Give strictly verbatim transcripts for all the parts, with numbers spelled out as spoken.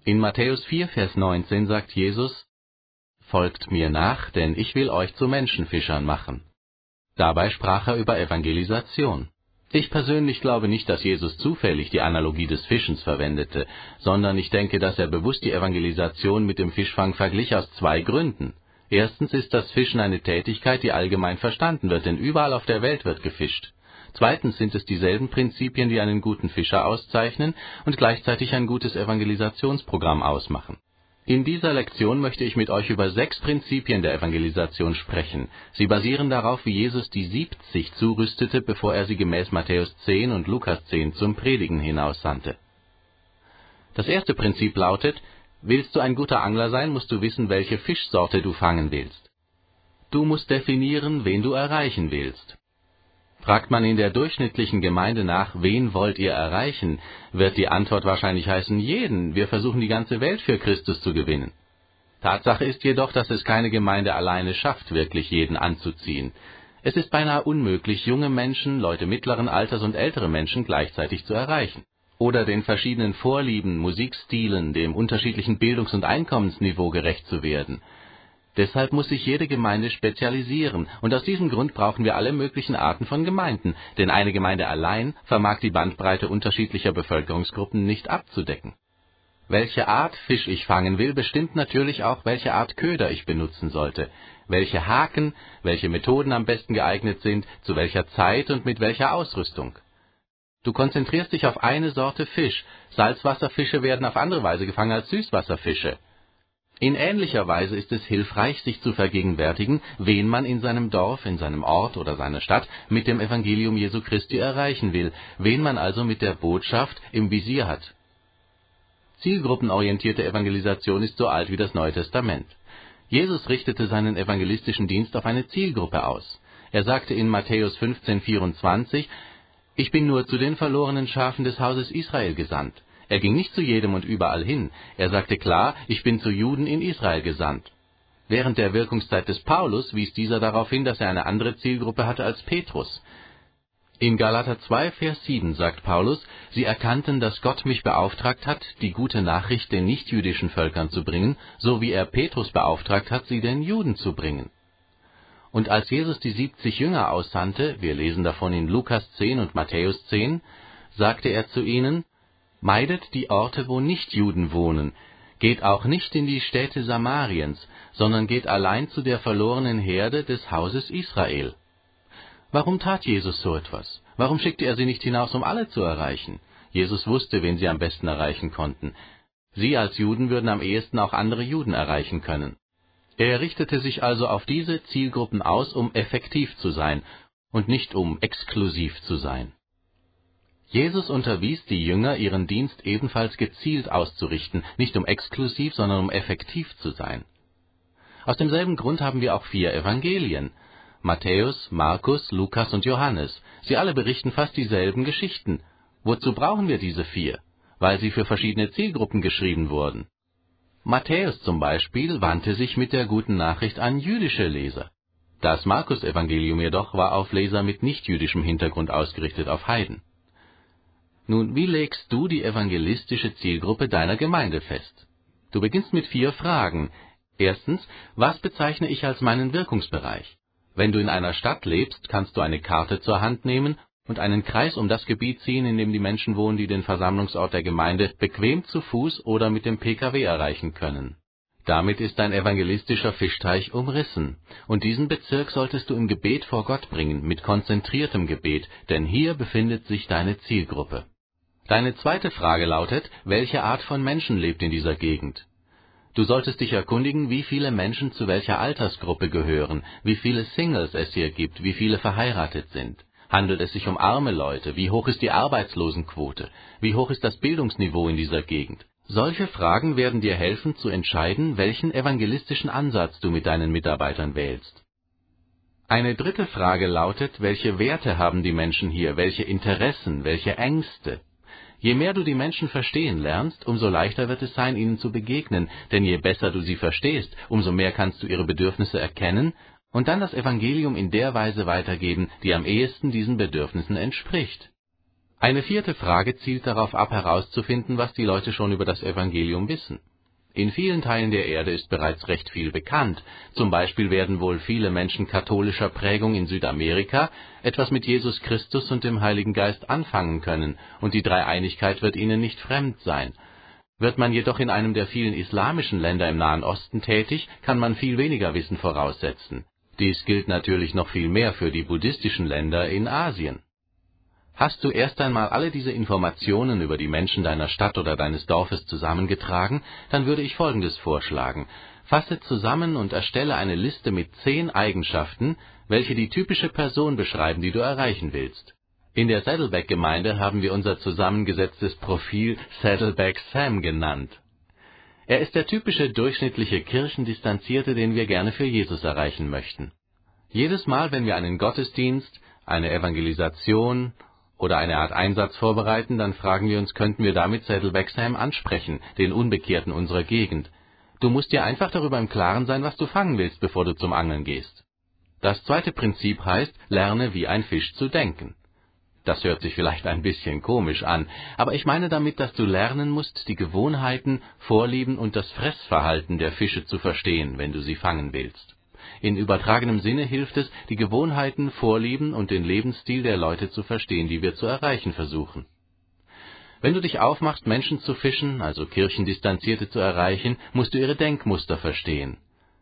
In Matthäus vier, Vers neunzehn sagt Jesus: »Folgt mir nach, denn ich will euch zu Menschenfischern machen.« Dabei sprach er über Evangelisation. Ich persönlich glaube nicht, dass Jesus zufällig die Analogie des Fischens verwendete, sondern ich denke, dass er bewusst die Evangelisation mit dem Fischfang verglich aus zwei Gründen. Erstens ist das Fischen eine Tätigkeit, die allgemein verstanden wird, denn überall auf der Welt wird gefischt. Zweitens sind es dieselben Prinzipien, die einen guten Fischer auszeichnen und gleichzeitig ein gutes Evangelisationsprogramm ausmachen. In dieser Lektion möchte ich mit euch über sechs Prinzipien der Evangelisation sprechen. Sie basieren darauf, wie Jesus die siebzig zurüstete, bevor er sie gemäß Matthäus zehn und Lukas zehn zum Predigen hinaussandte. Das erste Prinzip lautet: Willst du ein guter Angler sein, musst du wissen, welche Fischsorte du fangen willst. Du musst definieren, wen du erreichen willst. Fragt man in der durchschnittlichen Gemeinde nach, wen wollt ihr erreichen, wird die Antwort wahrscheinlich heißen, jeden. Wir versuchen die ganze Welt für Christus zu gewinnen. Tatsache ist jedoch, dass es keine Gemeinde alleine schafft, wirklich jeden anzuziehen. Es ist beinahe unmöglich, junge Menschen, Leute mittleren Alters und ältere Menschen gleichzeitig zu erreichen. Oder den verschiedenen Vorlieben, Musikstilen, dem unterschiedlichen Bildungs- und Einkommensniveau gerecht zu werden. Deshalb muss sich jede Gemeinde spezialisieren, und aus diesem Grund brauchen wir alle möglichen Arten von Gemeinden, denn eine Gemeinde allein vermag die Bandbreite unterschiedlicher Bevölkerungsgruppen nicht abzudecken. Welche Art Fisch ich fangen will, bestimmt natürlich auch, welche Art Köder ich benutzen sollte, welche Haken, welche Methoden am besten geeignet sind, zu welcher Zeit und mit welcher Ausrüstung. Du konzentrierst dich auf eine Sorte Fisch, Salzwasserfische werden auf andere Weise gefangen als Süßwasserfische. In ähnlicher Weise ist es hilfreich, sich zu vergegenwärtigen, wen man in seinem Dorf, in seinem Ort oder seiner Stadt mit dem Evangelium Jesu Christi erreichen will, wen man also mit der Botschaft im Visier hat. Zielgruppenorientierte Evangelisation ist so alt wie das Neue Testament. Jesus richtete seinen evangelistischen Dienst auf eine Zielgruppe aus. Er sagte in Matthäus fünfzehn, vierundzwanzig, »Ich bin nur zu den verlorenen Schafen des Hauses Israel gesandt.« Er ging nicht zu jedem und überall hin. Er sagte klar, ich bin zu Juden in Israel gesandt. Während der Wirkungszeit des Paulus wies dieser darauf hin, dass er eine andere Zielgruppe hatte als Petrus. In Galater zwei, Vers sieben sagt Paulus, sie erkannten, dass Gott mich beauftragt hat, die gute Nachricht den nichtjüdischen Völkern zu bringen, so wie er Petrus beauftragt hat, sie den Juden zu bringen. Und als Jesus die siebzig Jünger aussandte, wir lesen davon in Lukas zehn und Matthäus zehn, sagte er zu ihnen, Meidet die Orte, wo Nichtjuden wohnen, geht auch nicht in die Städte Samariens, sondern geht allein zu der verlorenen Herde des Hauses Israel. Warum tat Jesus so etwas? Warum schickte er sie nicht hinaus, um alle zu erreichen? Jesus wusste, wen sie am besten erreichen konnten. Sie als Juden würden am ehesten auch andere Juden erreichen können. Er richtete sich also auf diese Zielgruppen aus, um effektiv zu sein und nicht um exklusiv zu sein. Jesus unterwies die Jünger, ihren Dienst ebenfalls gezielt auszurichten, nicht um exklusiv, sondern um effektiv zu sein. Aus demselben Grund haben wir auch vier Evangelien: Matthäus, Markus, Lukas und Johannes. Sie alle berichten fast dieselben Geschichten. Wozu brauchen wir diese vier? Weil sie für verschiedene Zielgruppen geschrieben wurden. Matthäus zum Beispiel wandte sich mit der guten Nachricht an jüdische Leser. Das Markus-Evangelium jedoch war auf Leser mit nichtjüdischem Hintergrund ausgerichtet, auf Heiden. Nun, wie legst du die evangelistische Zielgruppe deiner Gemeinde fest? Du beginnst mit vier Fragen. Erstens, was bezeichne ich als meinen Wirkungsbereich? Wenn du in einer Stadt lebst, kannst du eine Karte zur Hand nehmen und einen Kreis um das Gebiet ziehen, in dem die Menschen wohnen, die den Versammlungsort der Gemeinde bequem zu Fuß oder mit dem P K W erreichen können. Damit ist dein evangelistischer Fischteich umrissen, und diesen Bezirk solltest du im Gebet vor Gott bringen, mit konzentriertem Gebet, denn hier befindet sich deine Zielgruppe. Deine zweite Frage lautet, welche Art von Menschen lebt in dieser Gegend? Du solltest dich erkundigen, wie viele Menschen zu welcher Altersgruppe gehören, wie viele Singles es hier gibt, wie viele verheiratet sind. Handelt es sich um arme Leute? Wie hoch ist die Arbeitslosenquote? Wie hoch ist das Bildungsniveau in dieser Gegend? Solche Fragen werden dir helfen zu entscheiden, welchen evangelistischen Ansatz du mit deinen Mitarbeitern wählst. Eine dritte Frage lautet, welche Werte haben die Menschen hier, welche Interessen, welche Ängste? Je mehr du die Menschen verstehen lernst, umso leichter wird es sein, ihnen zu begegnen, denn je besser du sie verstehst, umso mehr kannst du ihre Bedürfnisse erkennen und dann das Evangelium in der Weise weitergeben, die am ehesten diesen Bedürfnissen entspricht. Eine vierte Frage zielt darauf ab, herauszufinden, was die Leute schon über das Evangelium wissen. In vielen Teilen der Erde ist bereits recht viel bekannt. Zum Beispiel werden wohl viele Menschen katholischer Prägung in Südamerika etwas mit Jesus Christus und dem Heiligen Geist anfangen können, und die Dreieinigkeit wird ihnen nicht fremd sein. Wird man jedoch in einem der vielen islamischen Länder im Nahen Osten tätig, kann man viel weniger Wissen voraussetzen. Dies gilt natürlich noch viel mehr für die buddhistischen Länder in Asien. Hast du erst einmal alle diese Informationen über die Menschen deiner Stadt oder deines Dorfes zusammengetragen, dann würde ich Folgendes vorschlagen. Fasse zusammen und erstelle eine Liste mit zehn Eigenschaften, welche die typische Person beschreiben, die du erreichen willst. In der Saddleback-Gemeinde haben wir unser zusammengesetztes Profil Saddleback Sam genannt. Er ist der typische durchschnittliche Kirchendistanzierte, den wir gerne für Jesus erreichen möchten. Jedes Mal, wenn wir einen Gottesdienst, eine Evangelisation oder eine Art Einsatz vorbereiten, dann fragen wir uns, könnten wir damit Saddleback Sam ansprechen, den Unbekehrten unserer Gegend. Du musst dir einfach darüber im Klaren sein, was du fangen willst, bevor du zum Angeln gehst. Das zweite Prinzip heißt, lerne wie ein Fisch zu denken. Das hört sich vielleicht ein bisschen komisch an, aber ich meine damit, dass du lernen musst, die Gewohnheiten, Vorlieben und das Fressverhalten der Fische zu verstehen, wenn du sie fangen willst. In übertragenem Sinne hilft es, die Gewohnheiten, Vorlieben und den Lebensstil der Leute zu verstehen, die wir zu erreichen versuchen. Wenn du dich aufmachst, Menschen zu fischen, also Kirchendistanzierte zu erreichen, musst du ihre Denkmuster verstehen.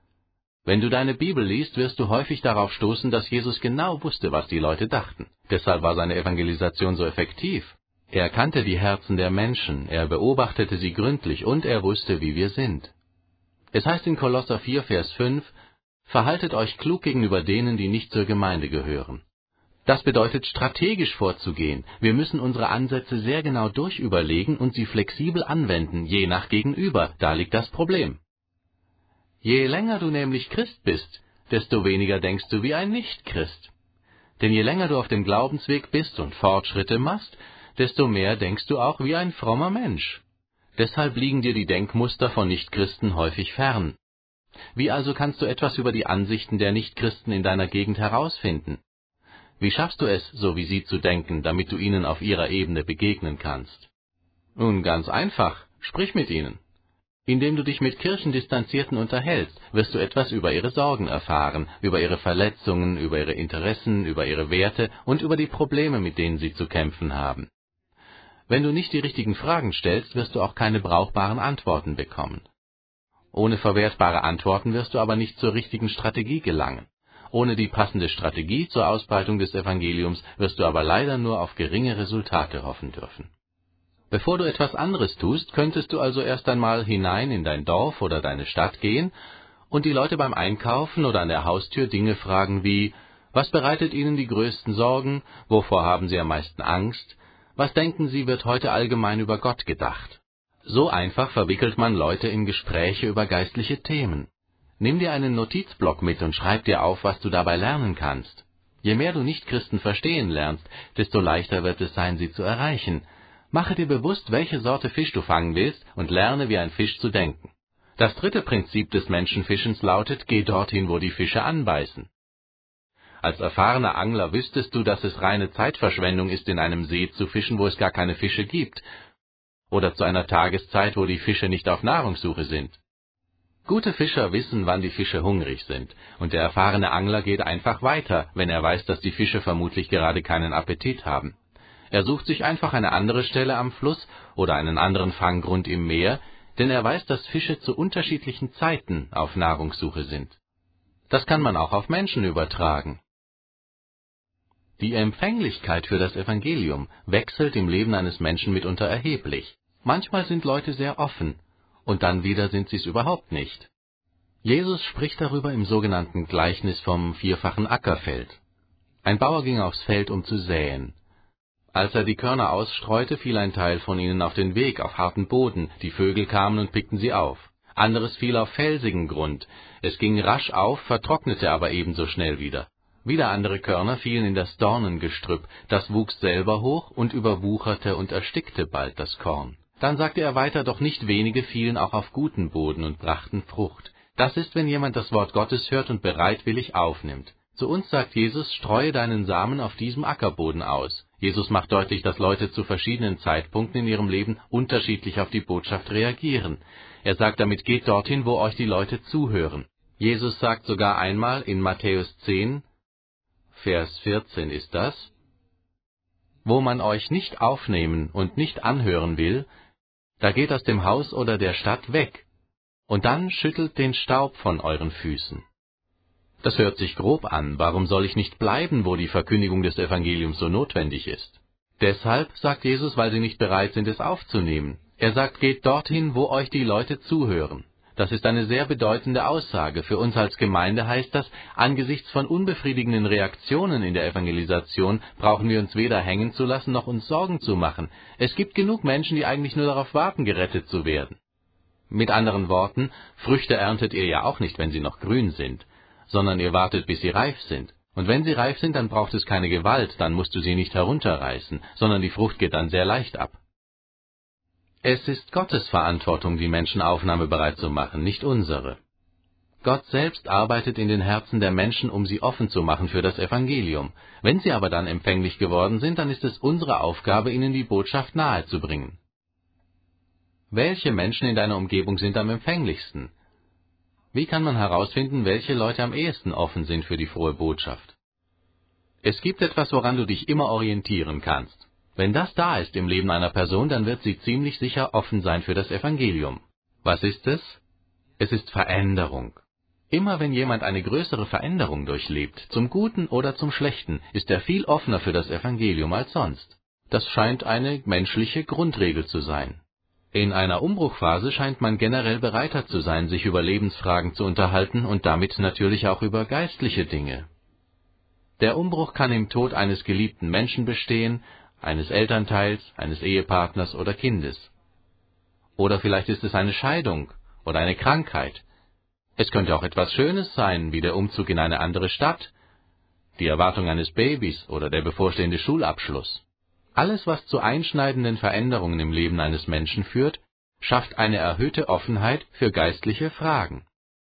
Wenn du deine Bibel liest, wirst du häufig darauf stoßen, dass Jesus genau wusste, was die Leute dachten. Deshalb war seine Evangelisation so effektiv. Er kannte die Herzen der Menschen, er beobachtete sie gründlich und er wusste, wie wir sind. Es heißt in Kolosser vier, Vers fünf, »Verhaltet euch klug gegenüber denen, die nicht zur Gemeinde gehören.« Das bedeutet, strategisch vorzugehen. Wir müssen unsere Ansätze sehr genau durchüberlegen und sie flexibel anwenden, je nach Gegenüber. Da liegt das Problem. Je länger du nämlich Christ bist, desto weniger denkst du wie ein Nicht-Christ. Denn je länger du auf dem Glaubensweg bist und Fortschritte machst, desto mehr denkst du auch wie ein frommer Mensch. Deshalb liegen dir die Denkmuster von Nichtchristen häufig fern. Wie also kannst du etwas über die Ansichten der Nichtchristen in deiner Gegend herausfinden? Wie schaffst du es, so wie sie zu denken, damit du ihnen auf ihrer Ebene begegnen kannst? Nun, ganz einfach, sprich mit ihnen. Indem du dich mit Kirchendistanzierten unterhältst, wirst du etwas über ihre Sorgen erfahren, über ihre Verletzungen, über ihre Interessen, über ihre Werte und über die Probleme, mit denen sie zu kämpfen haben. Wenn du nicht die richtigen Fragen stellst, wirst du auch keine brauchbaren Antworten bekommen. Ohne verwertbare Antworten wirst du aber nicht zur richtigen Strategie gelangen. Ohne die passende Strategie zur Ausbreitung des Evangeliums wirst du aber leider nur auf geringe Resultate hoffen dürfen. Bevor du etwas anderes tust, könntest du also erst einmal hinein in dein Dorf oder deine Stadt gehen und die Leute beim Einkaufen oder an der Haustür Dinge fragen wie, was bereitet ihnen die größten Sorgen, wovor haben sie am meisten Angst, was denken sie, wird heute allgemein über Gott gedacht? So einfach verwickelt man Leute in Gespräche über geistliche Themen. Nimm dir einen Notizblock mit und schreib dir auf, was du dabei lernen kannst. Je mehr du Nichtchristen verstehen lernst, desto leichter wird es sein, sie zu erreichen. Mache dir bewusst, welche Sorte Fisch du fangen willst und lerne, wie ein Fisch zu denken. Das dritte Prinzip des Menschenfischens lautet, geh dorthin, wo die Fische anbeißen. Als erfahrener Angler wüsstest du, dass es reine Zeitverschwendung ist, in einem See zu fischen, wo es gar keine Fische gibt, oder zu einer Tageszeit, wo die Fische nicht auf Nahrungssuche sind. Gute Fischer wissen, wann die Fische hungrig sind, und der erfahrene Angler geht einfach weiter, wenn er weiß, dass die Fische vermutlich gerade keinen Appetit haben. Er sucht sich einfach eine andere Stelle am Fluss oder einen anderen Fanggrund im Meer, denn er weiß, dass Fische zu unterschiedlichen Zeiten auf Nahrungssuche sind. Das kann man auch auf Menschen übertragen. Die Empfänglichkeit für das Evangelium wechselt im Leben eines Menschen mitunter erheblich. Manchmal sind Leute sehr offen, und dann wieder sind sie es überhaupt nicht. Jesus spricht darüber im sogenannten Gleichnis vom vierfachen Ackerfeld. Ein Bauer ging aufs Feld, um zu säen. Als er die Körner ausstreute, fiel ein Teil von ihnen auf den Weg, auf harten Boden, die Vögel kamen und pickten sie auf. Anderes fiel auf felsigen Grund. Es ging rasch auf, vertrocknete aber ebenso schnell wieder. Wieder andere Körner fielen in das Dornengestrüpp, das wuchs selber hoch und überwucherte und erstickte bald das Korn. Dann sagte er weiter, doch nicht wenige fielen auch auf guten Boden und brachten Frucht. Das ist, wenn jemand das Wort Gottes hört und bereitwillig aufnimmt. Zu uns sagt Jesus, streue deinen Samen auf diesem Ackerboden aus. Jesus macht deutlich, dass Leute zu verschiedenen Zeitpunkten in ihrem Leben unterschiedlich auf die Botschaft reagieren. Er sagt damit, geht dorthin, wo euch die Leute zuhören. Jesus sagt sogar einmal in Matthäus zehn, Vers vierzehn ist das, wo man euch nicht aufnehmen und nicht anhören will, da geht aus dem Haus oder der Stadt weg, und dann schüttelt den Staub von euren Füßen. Das hört sich grob an. Warum soll ich nicht bleiben, wo die Verkündigung des Evangeliums so notwendig ist? Deshalb, sagt Jesus, weil sie nicht bereit sind, es aufzunehmen. Er sagt, geht dorthin, wo euch die Leute zuhören. Das ist eine sehr bedeutende Aussage. Für uns als Gemeinde heißt das, angesichts von unbefriedigenden Reaktionen in der Evangelisation brauchen wir uns weder hängen zu lassen, noch uns Sorgen zu machen. Es gibt genug Menschen, die eigentlich nur darauf warten, gerettet zu werden. Mit anderen Worten, Früchte erntet ihr ja auch nicht, wenn sie noch grün sind, sondern ihr wartet, bis sie reif sind. Und wenn sie reif sind, dann braucht es keine Gewalt, dann musst du sie nicht herunterreißen, sondern die Frucht geht dann sehr leicht ab. Es ist Gottes Verantwortung, die Menschen aufnahmebereit zu machen, nicht unsere. Gott selbst arbeitet in den Herzen der Menschen, um sie offen zu machen für das Evangelium. Wenn sie aber dann empfänglich geworden sind, dann ist es unsere Aufgabe, ihnen die Botschaft nahezubringen. Welche Menschen in deiner Umgebung sind am empfänglichsten? Wie kann man herausfinden, welche Leute am ehesten offen sind für die frohe Botschaft? Es gibt etwas, woran du dich immer orientieren kannst. Wenn das da ist im Leben einer Person, dann wird sie ziemlich sicher offen sein für das Evangelium. Was ist es? Es ist Veränderung. Immer wenn jemand eine größere Veränderung durchlebt, zum Guten oder zum Schlechten, ist er viel offener für das Evangelium als sonst. Das scheint eine menschliche Grundregel zu sein. In einer Umbruchphase scheint man generell bereiter zu sein, sich über Lebensfragen zu unterhalten und damit natürlich auch über geistliche Dinge. Der Umbruch kann im Tod eines geliebten Menschen bestehen, eines Elternteils, eines Ehepartners oder Kindes. Oder vielleicht ist es eine Scheidung oder eine Krankheit. Es könnte auch etwas Schönes sein, wie der Umzug in eine andere Stadt, die Erwartung eines Babys oder der bevorstehende Schulabschluss. Alles, was zu einschneidenden Veränderungen im Leben eines Menschen führt, schafft eine erhöhte Offenheit für geistliche Fragen.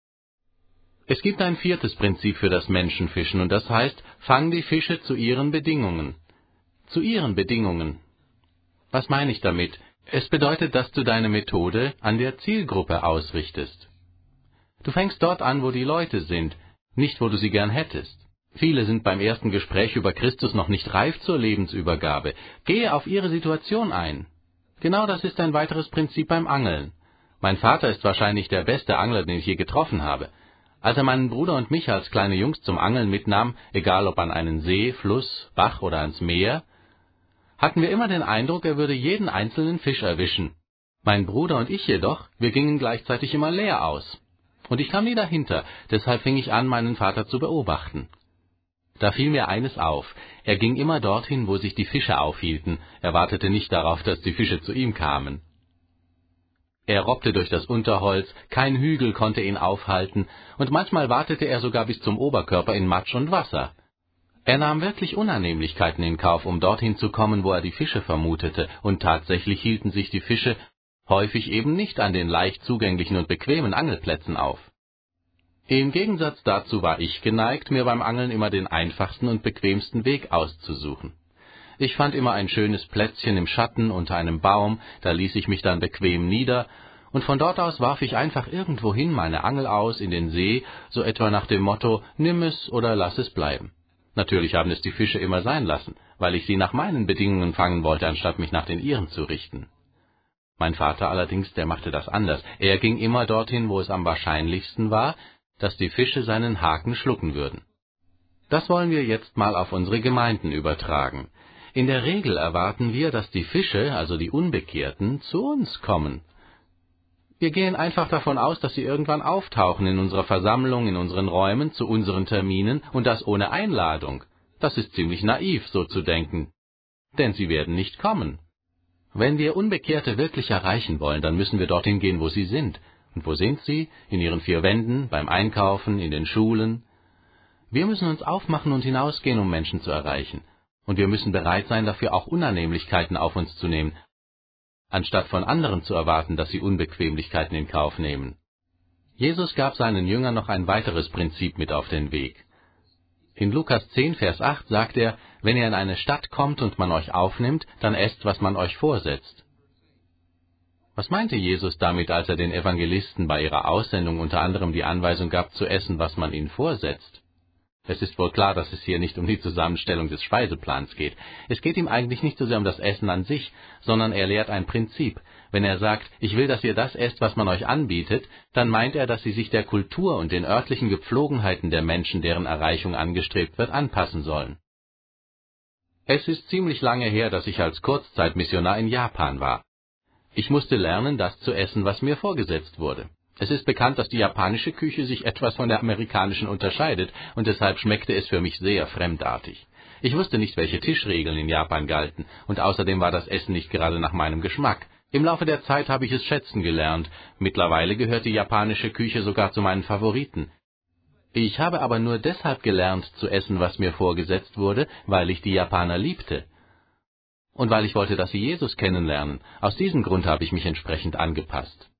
Es gibt ein viertes Prinzip für das Menschenfischen, und das heißt, fang die Fische zu ihren Bedingungen. Zu ihren Bedingungen. Was meine ich damit? Es bedeutet, dass du deine Methode an der Zielgruppe ausrichtest. Du fängst dort an, wo die Leute sind, nicht wo du sie gern hättest. Viele sind beim ersten Gespräch über Christus noch nicht reif zur Lebensübergabe. Gehe auf ihre Situation ein. Genau das ist ein weiteres Prinzip beim Angeln. Mein Vater ist wahrscheinlich der beste Angler, den ich je getroffen habe. Als er meinen Bruder und mich als kleine Jungs zum Angeln mitnahm, egal ob an einen See, Fluss, Bach oder ans Meer, hatten wir immer den Eindruck, er würde jeden einzelnen Fisch erwischen. Mein Bruder und ich jedoch, wir gingen gleichzeitig immer leer aus. Und ich kam nie dahinter, deshalb fing ich an, meinen Vater zu beobachten. Da fiel mir eines auf, er ging immer dorthin, wo sich die Fische aufhielten, er wartete nicht darauf, dass die Fische zu ihm kamen. Er robbte durch das Unterholz, kein Hügel konnte ihn aufhalten, und manchmal wartete er sogar bis zum Oberkörper in Matsch und Wasser. Er nahm wirklich Unannehmlichkeiten in Kauf, um dorthin zu kommen, wo er die Fische vermutete, und tatsächlich hielten sich die Fische häufig eben nicht an den leicht zugänglichen und bequemen Angelplätzen auf. Im Gegensatz dazu war ich geneigt, mir beim Angeln immer den einfachsten und bequemsten Weg auszusuchen. Ich fand immer ein schönes Plätzchen im Schatten unter einem Baum, da ließ ich mich dann bequem nieder, und von dort aus warf ich einfach irgendwohin meine Angel aus in den See, so etwa nach dem Motto, nimm es oder lass es bleiben. Natürlich haben es die Fische immer sein lassen, weil ich sie nach meinen Bedingungen fangen wollte, anstatt mich nach den ihren zu richten. Mein Vater allerdings, der machte das anders. Er ging immer dorthin, wo es am wahrscheinlichsten war, dass die Fische seinen Haken schlucken würden. Das wollen wir jetzt mal auf unsere Gemeinden übertragen. In der Regel erwarten wir, dass die Fische, also die Unbekehrten, zu uns kommen. Wir gehen einfach davon aus, dass sie irgendwann auftauchen in unserer Versammlung, in unseren Räumen, zu unseren Terminen, und das ohne Einladung. Das ist ziemlich naiv, so zu denken. Denn sie werden nicht kommen. Wenn wir Unbekehrte wirklich erreichen wollen, dann müssen wir dorthin gehen, wo sie sind. Und wo sind sie? In ihren vier Wänden, beim Einkaufen, in den Schulen. Wir müssen uns aufmachen und hinausgehen, um Menschen zu erreichen. Und wir müssen bereit sein, dafür auch Unannehmlichkeiten auf uns zu nehmen, anstatt von anderen zu erwarten, dass sie Unbequemlichkeiten in Kauf nehmen. Jesus gab seinen Jüngern noch ein weiteres Prinzip mit auf den Weg. In Lukas zehn, Vers acht sagt er, wenn ihr in eine Stadt kommt und man euch aufnimmt, dann esst, was man euch vorsetzt. Was meinte Jesus damit, als er den Evangelisten bei ihrer Aussendung unter anderem die Anweisung gab, zu essen, was man ihnen vorsetzt? Es ist wohl klar, dass es hier nicht um die Zusammenstellung des Speiseplans geht. Es geht ihm eigentlich nicht so sehr um das Essen an sich, sondern er lehrt ein Prinzip. Wenn er sagt, ich will, dass ihr das esst, was man euch anbietet, dann meint er, dass sie sich der Kultur und den örtlichen Gepflogenheiten der Menschen, deren Erreichung angestrebt wird, anpassen sollen. Es ist ziemlich lange her, dass ich als Kurzzeitmissionar in Japan war. Ich musste lernen, das zu essen, was mir vorgesetzt wurde. Es ist bekannt, dass die japanische Küche sich etwas von der amerikanischen unterscheidet, und deshalb schmeckte es für mich sehr fremdartig. Ich wusste nicht, welche Tischregeln in Japan galten, und außerdem war das Essen nicht gerade nach meinem Geschmack. Im Laufe der Zeit habe ich es schätzen gelernt. Mittlerweile gehört die japanische Küche sogar zu meinen Favoriten. Ich habe aber nur deshalb gelernt, zu essen, was mir vorgesetzt wurde, weil ich die Japaner liebte. Und weil ich wollte, dass sie Jesus kennenlernen. Aus diesem Grund habe ich mich entsprechend angepasst.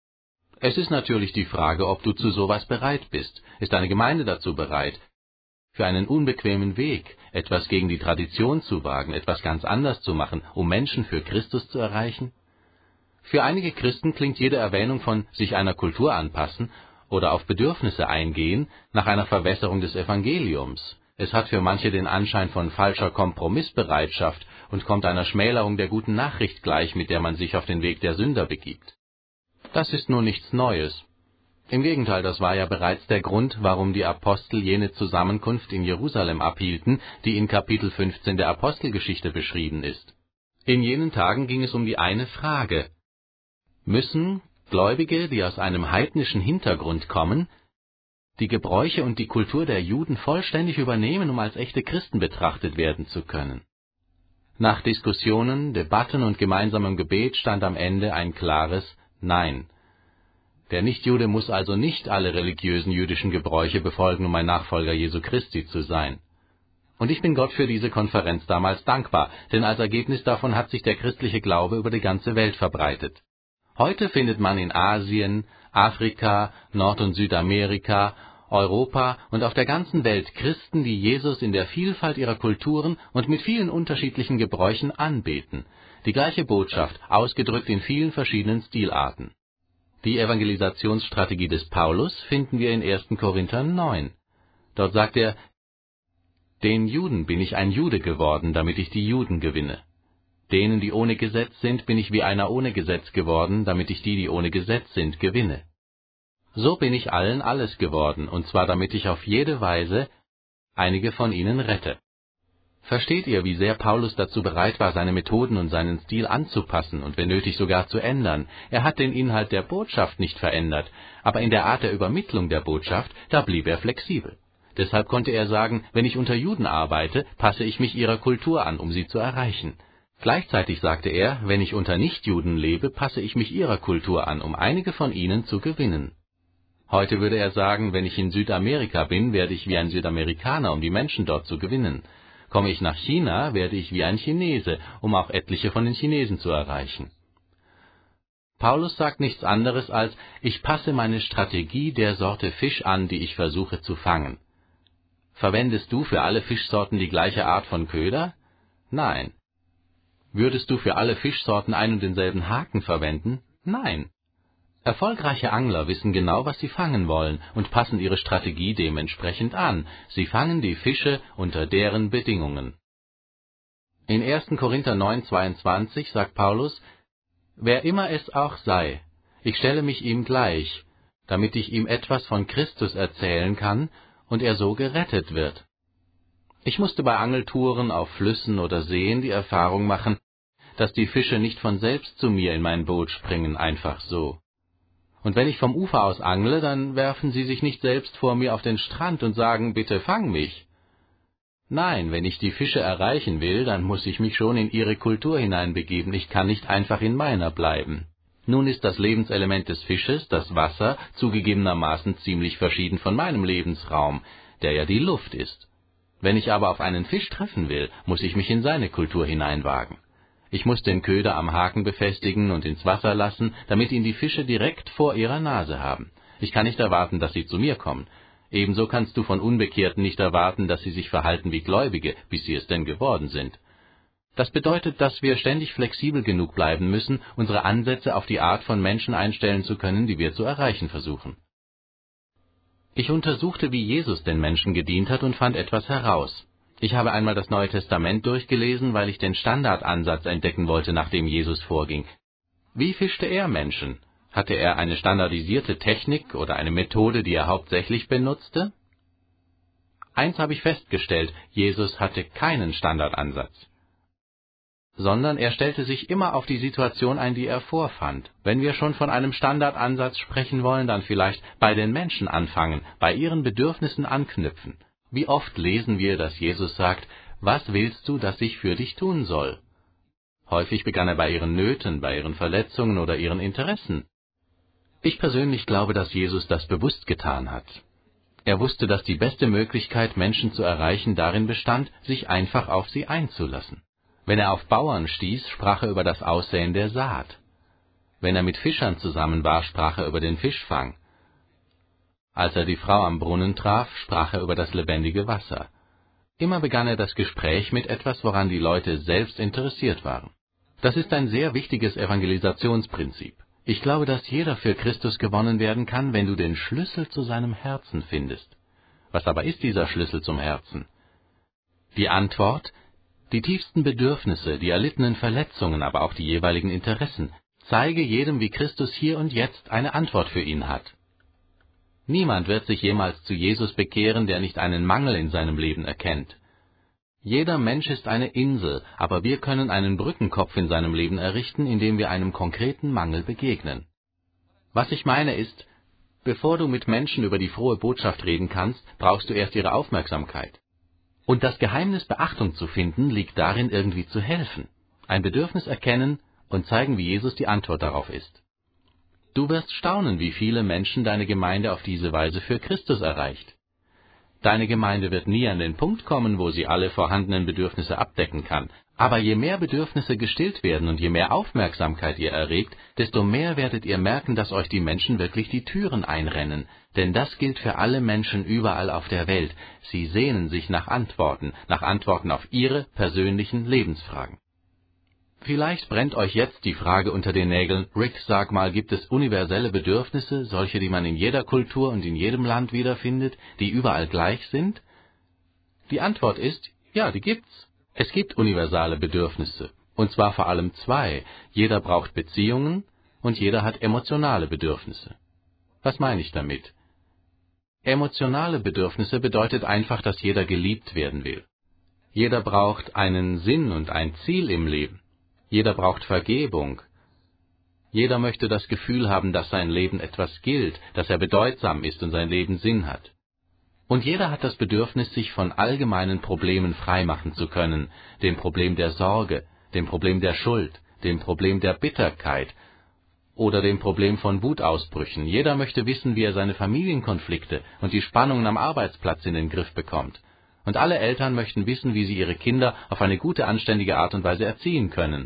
Es ist natürlich die Frage, ob du zu sowas bereit bist. Ist deine Gemeinde dazu bereit, für einen unbequemen Weg, etwas gegen die Tradition zu wagen, etwas ganz anders zu machen, um Menschen für Christus zu erreichen? Für einige Christen klingt jede Erwähnung von sich einer Kultur anpassen oder auf Bedürfnisse eingehen nach einer Verwässerung des Evangeliums. Es hat für manche den Anschein von falscher Kompromissbereitschaft und kommt einer Schmälerung der guten Nachricht gleich, mit der man sich auf den Weg der Sünder begibt. Das ist nun nichts Neues. Im Gegenteil, das war ja bereits der Grund, warum die Apostel jene Zusammenkunft in Jerusalem abhielten, die in Kapitel fünfzehn der Apostelgeschichte beschrieben ist. In jenen Tagen ging es um die eine Frage: Müssen Gläubige, die aus einem heidnischen Hintergrund kommen, die Gebräuche und die Kultur der Juden vollständig übernehmen, um als echte Christen betrachtet werden zu können? Nach Diskussionen, Debatten und gemeinsamem Gebet stand am Ende ein klares Nein. Der Nichtjude muss also nicht alle religiösen jüdischen Gebräuche befolgen, um ein Nachfolger Jesu Christi zu sein. Und ich bin Gott für diese Konferenz damals dankbar, denn als Ergebnis davon hat sich der christliche Glaube über die ganze Welt verbreitet. Heute findet man in Asien, Afrika, Nord- und Südamerika, Europa und auf der ganzen Welt Christen, die Jesus in der Vielfalt ihrer Kulturen und mit vielen unterschiedlichen Gebräuchen anbeten. Die gleiche Botschaft, ausgedrückt in vielen verschiedenen Stilarten. Die Evangelisationsstrategie des Paulus finden wir in ersten Korinther neun. Dort sagt er: Den Juden bin ich ein Jude geworden, damit ich die Juden gewinne. Denen, die ohne Gesetz sind, bin ich wie einer ohne Gesetz geworden, damit ich die, die ohne Gesetz sind, gewinne. So bin ich allen alles geworden, und zwar damit ich auf jede Weise einige von ihnen rette. Versteht ihr, wie sehr Paulus dazu bereit war, seine Methoden und seinen Stil anzupassen und wenn nötig sogar zu ändern? Er hat den Inhalt der Botschaft nicht verändert, aber in der Art der Übermittlung der Botschaft, da blieb er flexibel. Deshalb konnte er sagen, wenn ich unter Juden arbeite, passe ich mich ihrer Kultur an, um sie zu erreichen. Gleichzeitig sagte er, wenn ich unter Nichtjuden lebe, passe ich mich ihrer Kultur an, um einige von ihnen zu gewinnen. Heute würde er sagen, wenn ich in Südamerika bin, werde ich wie ein Südamerikaner, um die Menschen dort zu gewinnen. Komme ich nach China, werde ich wie ein Chinese, um auch etliche von den Chinesen zu erreichen. Paulus sagt nichts anderes als, ich passe meine Strategie der Sorte Fisch an, die ich versuche zu fangen. Verwendest du für alle Fischsorten die gleiche Art von Köder? Nein. Würdest du für alle Fischsorten ein und denselben Haken verwenden? Nein. Erfolgreiche Angler wissen genau, was sie fangen wollen und passen ihre Strategie dementsprechend an. Sie fangen die Fische unter deren Bedingungen. In ersten Korinther neun, zweiundzwanzig sagt Paulus: Wer immer es auch sei, ich stelle mich ihm gleich, damit ich ihm etwas von Christus erzählen kann und er so gerettet wird. Ich musste bei Angeltouren auf Flüssen oder Seen die Erfahrung machen, dass die Fische nicht von selbst zu mir in mein Boot springen, einfach so. Und wenn ich vom Ufer aus angle, dann werfen sie sich nicht selbst vor mir auf den Strand und sagen, bitte fang mich. Nein, wenn ich die Fische erreichen will, dann muss ich mich schon in ihre Kultur hineinbegeben, ich kann nicht einfach in meiner bleiben. Nun ist das Lebenselement des Fisches, das Wasser, zugegebenermaßen ziemlich verschieden von meinem Lebensraum, der ja die Luft ist. Wenn ich aber auf einen Fisch treffen will, muss ich mich in seine Kultur hineinwagen. Ich muss den Köder am Haken befestigen und ins Wasser lassen, damit ihn die Fische direkt vor ihrer Nase haben. Ich kann nicht erwarten, dass sie zu mir kommen. Ebenso kannst du von Unbekehrten nicht erwarten, dass sie sich verhalten wie Gläubige, bis sie es denn geworden sind. Das bedeutet, dass wir ständig flexibel genug bleiben müssen, unsere Ansätze auf die Art von Menschen einstellen zu können, die wir zu erreichen versuchen. Ich untersuchte, wie Jesus den Menschen gedient hat und fand etwas heraus. Ich habe einmal das Neue Testament durchgelesen, weil ich den Standardansatz entdecken wollte, nach dem Jesus vorging. Wie fischte er Menschen? Hatte er eine standardisierte Technik oder eine Methode, die er hauptsächlich benutzte? Eins habe ich festgestellt, Jesus hatte keinen Standardansatz, sondern er stellte sich immer auf die Situation ein, die er vorfand. Wenn wir schon von einem Standardansatz sprechen wollen, dann vielleicht bei den Menschen anfangen, bei ihren Bedürfnissen anknüpfen. Wie oft lesen wir, dass Jesus sagt, was willst du, dass ich für dich tun soll? Häufig begann er bei ihren Nöten, bei ihren Verletzungen oder ihren Interessen. Ich persönlich glaube, dass Jesus das bewusst getan hat. Er wusste, dass die beste Möglichkeit, Menschen zu erreichen, darin bestand, sich einfach auf sie einzulassen. Wenn er auf Bauern stieß, sprach er über das Aussäen der Saat. Wenn er mit Fischern zusammen war, sprach er über den Fischfang. Als er die Frau am Brunnen traf, sprach er über das lebendige Wasser. Immer begann er das Gespräch mit etwas, woran die Leute selbst interessiert waren. Das ist ein sehr wichtiges Evangelisationsprinzip. Ich glaube, dass jeder für Christus gewonnen werden kann, wenn du den Schlüssel zu seinem Herzen findest. Was aber ist dieser Schlüssel zum Herzen? Die Antwort: die tiefsten Bedürfnisse, die erlittenen Verletzungen, aber auch die jeweiligen Interessen. Zeige jedem, wie Christus hier und jetzt eine Antwort für ihn hat. Niemand wird sich jemals zu Jesus bekehren, der nicht einen Mangel in seinem Leben erkennt. Jeder Mensch ist eine Insel, aber wir können einen Brückenkopf in seinem Leben errichten, indem wir einem konkreten Mangel begegnen. Was ich meine ist, bevor du mit Menschen über die frohe Botschaft reden kannst, brauchst du erst ihre Aufmerksamkeit. Und das Geheimnis, Beachtung zu finden, liegt darin, irgendwie zu helfen, ein Bedürfnis erkennen und zeigen, wie Jesus die Antwort darauf ist. Du wirst staunen, wie viele Menschen deine Gemeinde auf diese Weise für Christus erreicht. Deine Gemeinde wird nie an den Punkt kommen, wo sie alle vorhandenen Bedürfnisse abdecken kann. Aber je mehr Bedürfnisse gestillt werden und je mehr Aufmerksamkeit ihr erregt, desto mehr werdet ihr merken, dass euch die Menschen wirklich die Türen einrennen. Denn das gilt für alle Menschen überall auf der Welt. Sie sehnen sich nach Antworten, nach Antworten auf ihre persönlichen Lebensfragen. Vielleicht brennt euch jetzt die Frage unter den Nägeln: Rick, sag mal, gibt es universelle Bedürfnisse, solche, die man in jeder Kultur und in jedem Land wiederfindet, die überall gleich sind? Die Antwort ist, ja, die gibt's. Es gibt universale Bedürfnisse, und zwar vor allem zwei. Jeder braucht Beziehungen und jeder hat emotionale Bedürfnisse. Was meine ich damit? Emotionale Bedürfnisse bedeutet einfach, dass jeder geliebt werden will. Jeder braucht einen Sinn und ein Ziel im Leben. Jeder braucht Vergebung. Jeder möchte das Gefühl haben, dass sein Leben etwas gilt, dass er bedeutsam ist und sein Leben Sinn hat. Und jeder hat das Bedürfnis, sich von allgemeinen Problemen freimachen zu können, dem Problem der Sorge, dem Problem der Schuld, dem Problem der Bitterkeit oder dem Problem von Wutausbrüchen. Jeder möchte wissen, wie er seine Familienkonflikte und die Spannungen am Arbeitsplatz in den Griff bekommt. Und alle Eltern möchten wissen, wie sie ihre Kinder auf eine gute, anständige Art und Weise erziehen können.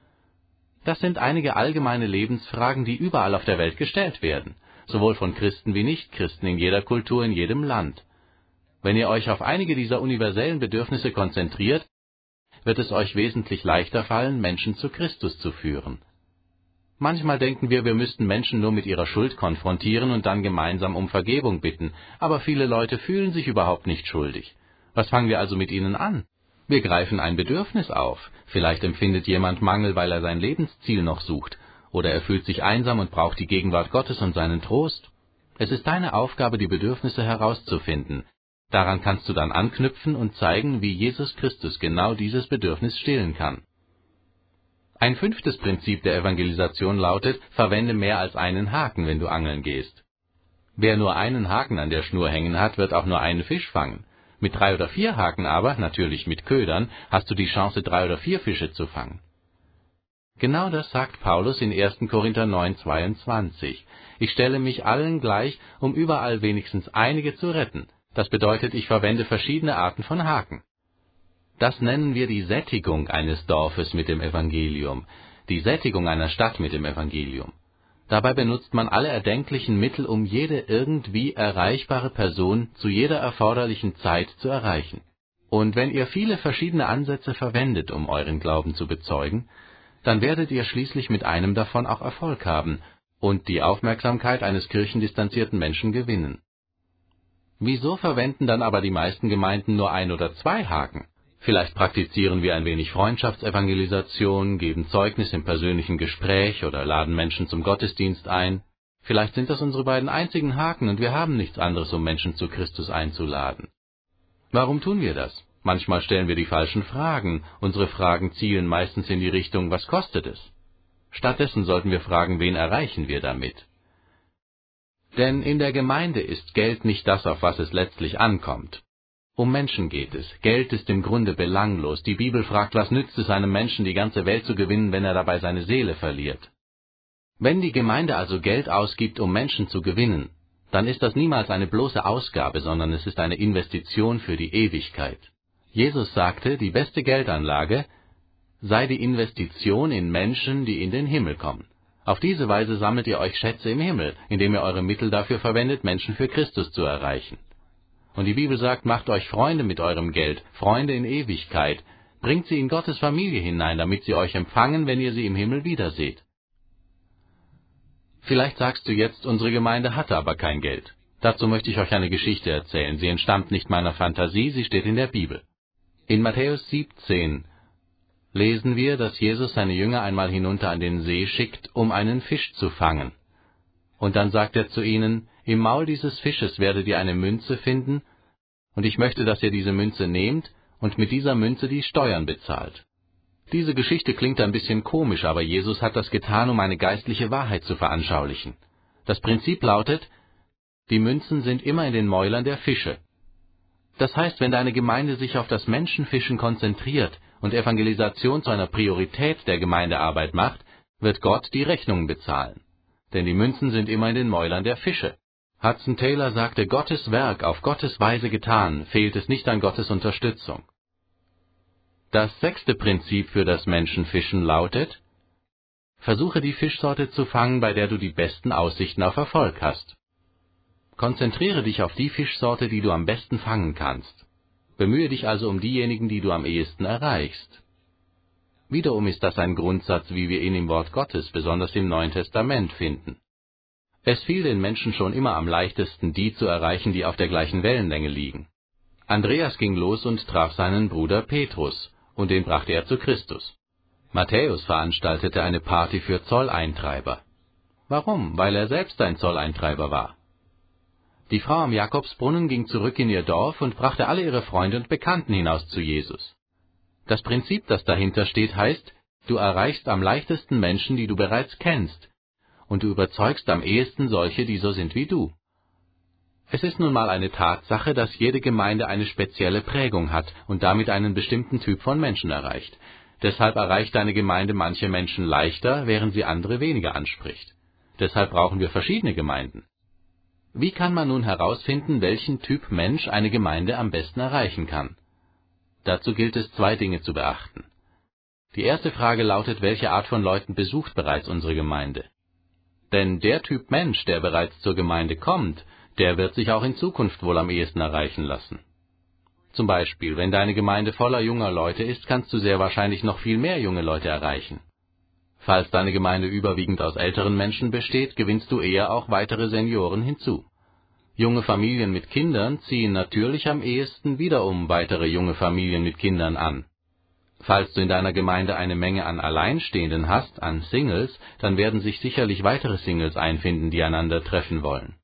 Das sind einige allgemeine Lebensfragen, die überall auf der Welt gestellt werden, sowohl von Christen wie Nichtchristen in jeder Kultur, in jedem Land. Wenn ihr euch auf einige dieser universellen Bedürfnisse konzentriert, wird es euch wesentlich leichter fallen, Menschen zu Christus zu führen. Manchmal denken wir, wir müssten Menschen nur mit ihrer Schuld konfrontieren und dann gemeinsam um Vergebung bitten, aber viele Leute fühlen sich überhaupt nicht schuldig. Was fangen wir also mit ihnen an? Wir greifen ein Bedürfnis auf. Vielleicht empfindet jemand Mangel, weil er sein Lebensziel noch sucht, oder er fühlt sich einsam und braucht die Gegenwart Gottes und seinen Trost. Es ist deine Aufgabe, die Bedürfnisse herauszufinden. Daran kannst du dann anknüpfen und zeigen, wie Jesus Christus genau dieses Bedürfnis stillen kann. Ein fünftes Prinzip der Evangelisation lautet: Verwende mehr als einen Haken, wenn du angeln gehst. Wer nur einen Haken an der Schnur hängen hat, wird auch nur einen Fisch fangen. Mit drei oder vier Haken aber, natürlich mit Ködern, hast du die Chance, drei oder vier Fische zu fangen. Genau das sagt Paulus in ersten Korinther neun, zweiundzwanzig. Ich stelle mich allen gleich, um überall wenigstens einige zu retten. Das bedeutet, ich verwende verschiedene Arten von Haken. Das nennen wir die Sättigung eines Dorfes mit dem Evangelium, die Sättigung einer Stadt mit dem Evangelium. Dabei benutzt man alle erdenklichen Mittel, um jede irgendwie erreichbare Person zu jeder erforderlichen Zeit zu erreichen. Und wenn ihr viele verschiedene Ansätze verwendet, um euren Glauben zu bezeugen, dann werdet ihr schließlich mit einem davon auch Erfolg haben und die Aufmerksamkeit eines kirchendistanzierten Menschen gewinnen. Wieso verwenden dann aber die meisten Gemeinden nur ein oder zwei Haken? Vielleicht praktizieren wir ein wenig Freundschaftsevangelisation, geben Zeugnis im persönlichen Gespräch oder laden Menschen zum Gottesdienst ein. Vielleicht sind das unsere beiden einzigen Haken und wir haben nichts anderes, um Menschen zu Christus einzuladen. Warum tun wir das? Manchmal stellen wir die falschen Fragen. Unsere Fragen zielen meistens in die Richtung, was kostet es? Stattdessen sollten wir fragen, wen erreichen wir damit? Denn in der Gemeinde ist Geld nicht das, auf was es letztlich ankommt. Um Menschen geht es. Geld ist im Grunde belanglos. Die Bibel fragt, was nützt es einem Menschen, die ganze Welt zu gewinnen, wenn er dabei seine Seele verliert? Wenn die Gemeinde also Geld ausgibt, um Menschen zu gewinnen, dann ist das niemals eine bloße Ausgabe, sondern es ist eine Investition für die Ewigkeit. Jesus sagte, die beste Geldanlage sei die Investition in Menschen, die in den Himmel kommen. Auf diese Weise sammelt ihr euch Schätze im Himmel, indem ihr eure Mittel dafür verwendet, Menschen für Christus zu erreichen. Und die Bibel sagt, macht euch Freunde mit eurem Geld, Freunde in Ewigkeit, bringt sie in Gottes Familie hinein, damit sie euch empfangen, wenn ihr sie im Himmel wiederseht. Vielleicht sagst du jetzt, unsere Gemeinde hatte aber kein Geld. Dazu möchte ich euch eine Geschichte erzählen. Sie entstammt nicht meiner Fantasie, sie steht in der Bibel. In Matthäus siebzehn lesen wir, dass Jesus seine Jünger einmal hinunter an den See schickt, um einen Fisch zu fangen. Und dann sagt er zu ihnen, im Maul dieses Fisches werdet ihr eine Münze finden, und ich möchte, dass ihr diese Münze nehmt und mit dieser Münze die Steuern bezahlt. Diese Geschichte klingt ein bisschen komisch, aber Jesus hat das getan, um eine geistliche Wahrheit zu veranschaulichen. Das Prinzip lautet, die Münzen sind immer in den Mäulern der Fische. Das heißt, wenn deine Gemeinde sich auf das Menschenfischen konzentriert und Evangelisation zu einer Priorität der Gemeindearbeit macht, wird Gott die Rechnungen bezahlen. Denn die Münzen sind immer in den Mäulern der Fische. Hudson Taylor sagte, Gottes Werk auf Gottes Weise getan, fehlt es nicht an Gottes Unterstützung. Das sechste Prinzip für das Menschenfischen lautet, versuche die Fischsorte zu fangen, bei der du die besten Aussichten auf Erfolg hast. Konzentriere dich auf die Fischsorte, die du am besten fangen kannst. Bemühe dich also um diejenigen, die du am ehesten erreichst. Wiederum ist das ein Grundsatz, wie wir ihn im Wort Gottes, besonders im Neuen Testament, finden. Es fiel den Menschen schon immer am leichtesten, die zu erreichen, die auf der gleichen Wellenlänge liegen. Andreas ging los und traf seinen Bruder Petrus, und den brachte er zu Christus. Matthäus veranstaltete eine Party für Zolleintreiber. Warum? Weil er selbst ein Zolleintreiber war. Die Frau am Jakobsbrunnen ging zurück in ihr Dorf und brachte alle ihre Freunde und Bekannten hinaus zu Jesus. Das Prinzip, das dahinter steht, heißt, du erreichst am leichtesten Menschen, die du bereits kennst, und du überzeugst am ehesten solche, die so sind wie du. Es ist nun mal eine Tatsache, dass jede Gemeinde eine spezielle Prägung hat und damit einen bestimmten Typ von Menschen erreicht. Deshalb erreicht eine Gemeinde manche Menschen leichter, während sie andere weniger anspricht. Deshalb brauchen wir verschiedene Gemeinden. Wie kann man nun herausfinden, welchen Typ Mensch eine Gemeinde am besten erreichen kann? Dazu gilt es, zwei Dinge zu beachten. Die erste Frage lautet, welche Art von Leuten besucht bereits unsere Gemeinde? Denn der Typ Mensch, der bereits zur Gemeinde kommt, der wird sich auch in Zukunft wohl am ehesten erreichen lassen. Zum Beispiel, wenn deine Gemeinde voller junger Leute ist, kannst du sehr wahrscheinlich noch viel mehr junge Leute erreichen. Falls deine Gemeinde überwiegend aus älteren Menschen besteht, gewinnst du eher auch weitere Senioren hinzu. Junge Familien mit Kindern ziehen natürlich am ehesten wiederum weitere junge Familien mit Kindern an. Falls du in deiner Gemeinde eine Menge an Alleinstehenden hast, an Singles, dann werden sich sicherlich weitere Singles einfinden, die einander treffen wollen.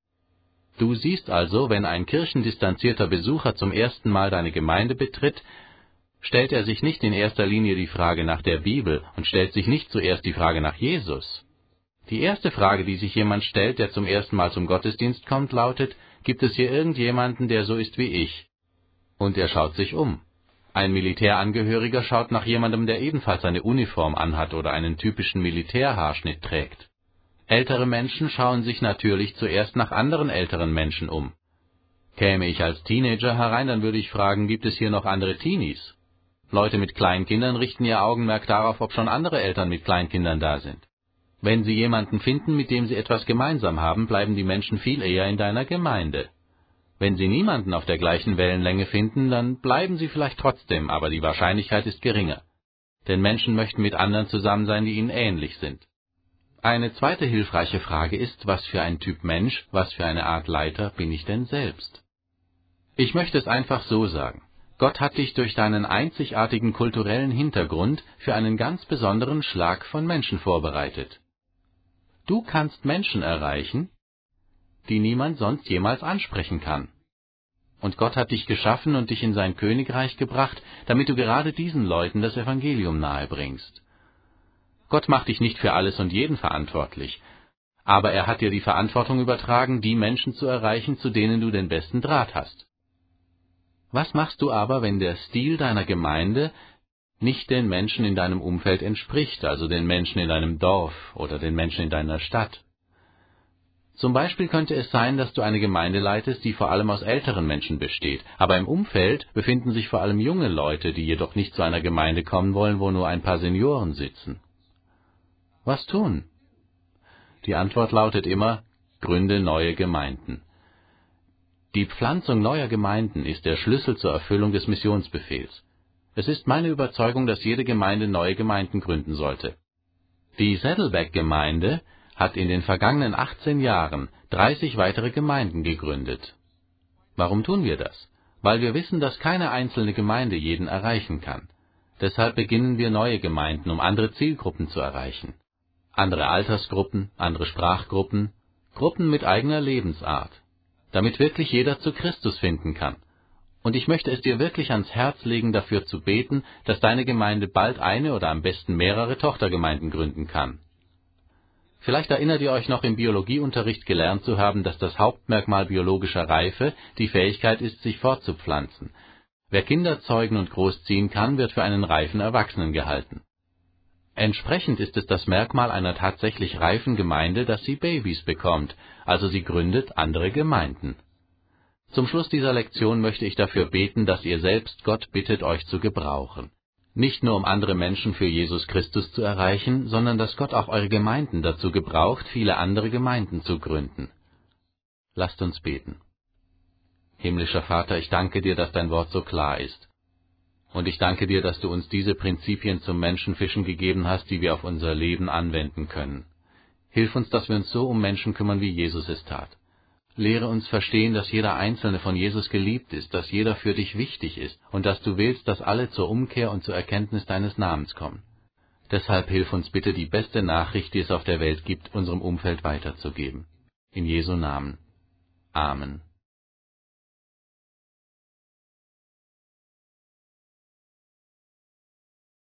Du siehst also, wenn ein kirchendistanzierter Besucher zum ersten Mal deine Gemeinde betritt, stellt er sich nicht in erster Linie die Frage nach der Bibel und stellt sich nicht zuerst die Frage nach Jesus. Die erste Frage, die sich jemand stellt, der zum ersten Mal zum Gottesdienst kommt, lautet, gibt es hier irgendjemanden, der so ist wie ich? Und er schaut sich um. Ein Militärangehöriger schaut nach jemandem, der ebenfalls eine Uniform anhat oder einen typischen Militärhaarschnitt trägt. Ältere Menschen schauen sich natürlich zuerst nach anderen älteren Menschen um. Käme ich als Teenager herein, dann würde ich fragen, gibt es hier noch andere Teenies? Leute mit Kleinkindern richten ihr Augenmerk darauf, ob schon andere Eltern mit Kleinkindern da sind. Wenn sie jemanden finden, mit dem sie etwas gemeinsam haben, bleiben die Menschen viel eher in deiner Gemeinde. Wenn sie niemanden auf der gleichen Wellenlänge finden, dann bleiben sie vielleicht trotzdem, aber die Wahrscheinlichkeit ist geringer. Denn Menschen möchten mit anderen zusammen sein, die ihnen ähnlich sind. Eine zweite hilfreiche Frage ist, was für ein Typ Mensch, was für eine Art Leiter bin ich denn selbst? Ich möchte es einfach so sagen. Gott hat dich durch deinen einzigartigen kulturellen Hintergrund für einen ganz besonderen Schlag von Menschen vorbereitet. Du kannst Menschen erreichen, die niemand sonst jemals ansprechen kann. Und Gott hat dich geschaffen und dich in sein Königreich gebracht, damit du gerade diesen Leuten das Evangelium nahebringst. Gott macht dich nicht für alles und jeden verantwortlich, aber er hat dir die Verantwortung übertragen, die Menschen zu erreichen, zu denen du den besten Draht hast. Was machst du aber, wenn der Stil deiner Gemeinde nicht den Menschen in deinem Umfeld entspricht, also den Menschen in deinem Dorf oder den Menschen in deiner Stadt? Zum Beispiel könnte es sein, dass du eine Gemeinde leitest, die vor allem aus älteren Menschen besteht, aber im Umfeld befinden sich vor allem junge Leute, die jedoch nicht zu einer Gemeinde kommen wollen, wo nur ein paar Senioren sitzen. Was tun? Die Antwort lautet immer: Gründe neue Gemeinden. Die Pflanzung neuer Gemeinden ist der Schlüssel zur Erfüllung des Missionsbefehls. Es ist meine Überzeugung, dass jede Gemeinde neue Gemeinden gründen sollte. Die Saddleback-Gemeinde hat in den vergangenen achtzehn Jahren dreißig weitere Gemeinden gegründet. Warum tun wir das? Weil wir wissen, dass keine einzelne Gemeinde jeden erreichen kann. Deshalb beginnen wir neue Gemeinden, um andere Zielgruppen zu erreichen. Andere Altersgruppen, andere Sprachgruppen, Gruppen mit eigener Lebensart, damit wirklich jeder zu Christus finden kann. Und ich möchte es dir wirklich ans Herz legen, dafür zu beten, dass deine Gemeinde bald eine oder am besten mehrere Tochtergemeinden gründen kann. Vielleicht erinnert ihr euch noch im Biologieunterricht gelernt zu haben, dass das Hauptmerkmal biologischer Reife die Fähigkeit ist, sich fortzupflanzen. Wer Kinder zeugen und großziehen kann, wird für einen reifen Erwachsenen gehalten. Entsprechend ist es das Merkmal einer tatsächlich reifen Gemeinde, dass sie Babys bekommt, also sie gründet andere Gemeinden. Zum Schluss dieser Lektion möchte ich dafür beten, dass ihr selbst Gott bittet, euch zu gebrauchen. Nicht nur um andere Menschen für Jesus Christus zu erreichen, sondern dass Gott auch eure Gemeinden dazu gebraucht, viele andere Gemeinden zu gründen. Lasst uns beten. Himmlischer Vater, ich danke dir, dass dein Wort so klar ist. Und ich danke dir, dass du uns diese Prinzipien zum Menschenfischen gegeben hast, die wir auf unser Leben anwenden können. Hilf uns, dass wir uns so um Menschen kümmern, wie Jesus es tat. Lehre uns verstehen, dass jeder Einzelne von Jesus geliebt ist, dass jeder für dich wichtig ist und dass du willst, dass alle zur Umkehr und zur Erkenntnis deines Namens kommen. Deshalb hilf uns bitte, die beste Nachricht, die es auf der Welt gibt, unserem Umfeld weiterzugeben. In Jesu Namen. Amen.